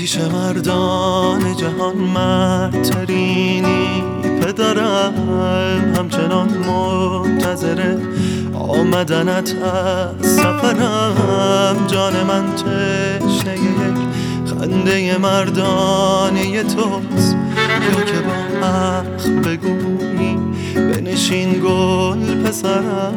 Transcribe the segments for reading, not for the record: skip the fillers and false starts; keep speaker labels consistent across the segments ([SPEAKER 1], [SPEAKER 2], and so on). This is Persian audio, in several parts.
[SPEAKER 1] پیش مردان جهان مردترینی، پدرم همچنان منتظر آمدنت از سفرم. جان من تشنه یک خنده مردانه توست، یا که با حق بگویی بنشین گل پسرم.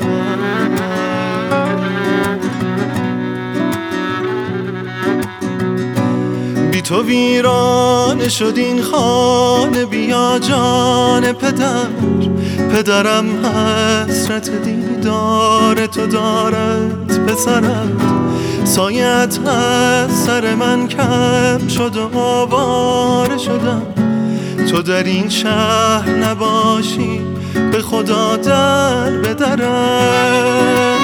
[SPEAKER 1] بی تو ویران شد این خانه، بیا جان پدرم حسرت دیدار تو دارد پسرت. سایت از سر من کم شد و آواره شدم، تو در این شهر نباشی به خدا در بدرم.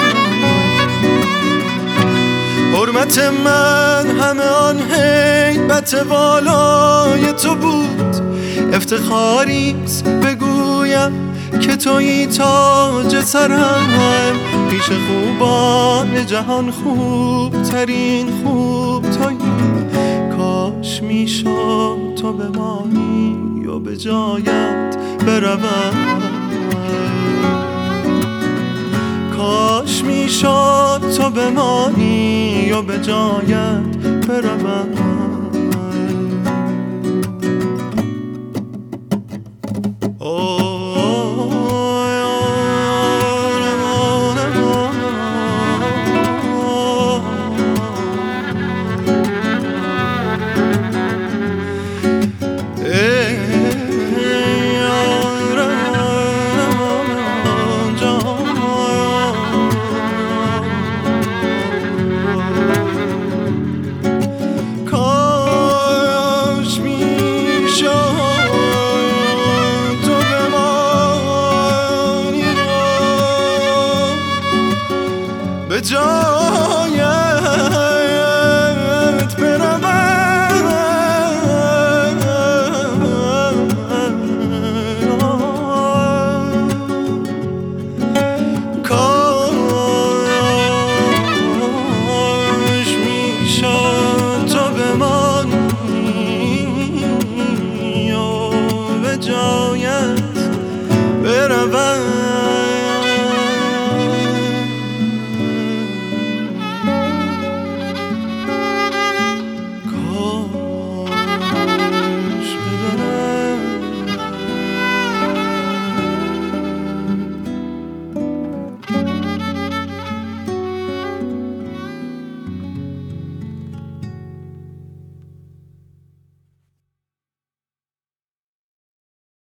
[SPEAKER 1] حرمت من همه آن هیبت والای تو بود، افتخاریست بگویم که تویی تاج سرم. پیش خوبان جهان خوبترین خوب تویی، کاش میشد تو بمانی و به جایت بروم. کاش میشد تو بمانی و به جایت بروم.